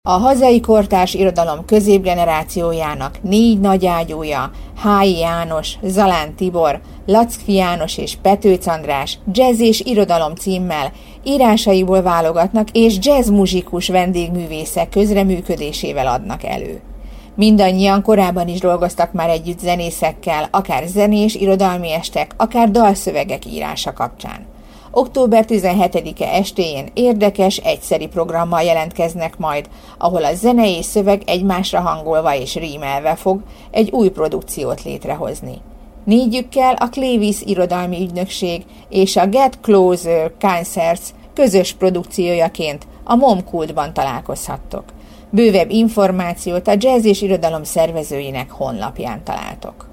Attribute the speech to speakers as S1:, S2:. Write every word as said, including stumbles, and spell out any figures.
S1: A hazai kortárs irodalom középgenerációjának négy nagyágyúja, Hályi János, Zalán Tibor, Lackfi János és Petőc András Jazz és irodalom címmel írásaiból válogatnak és jazzmuzsikus vendégművészek közreműködésével adnak elő. Mindannyian korábban is dolgoztak már együtt zenészekkel, akár zenés irodalmi estek, akár dalszövegek írása kapcsán. október tizenhetedike estéjén érdekes, egyszeri programmal jelentkeznek majd, ahol a zene és szöveg egymásra hangolva és rímelve fog egy új produkciót létrehozni. Négyükkel a Clavis irodalmi ügynökség és a Get Closer Concerts közös produkciójaként a Momkultban találkozhattok. Bővebb információt a Jazz és Irodalom szervezőinek honlapján találtok.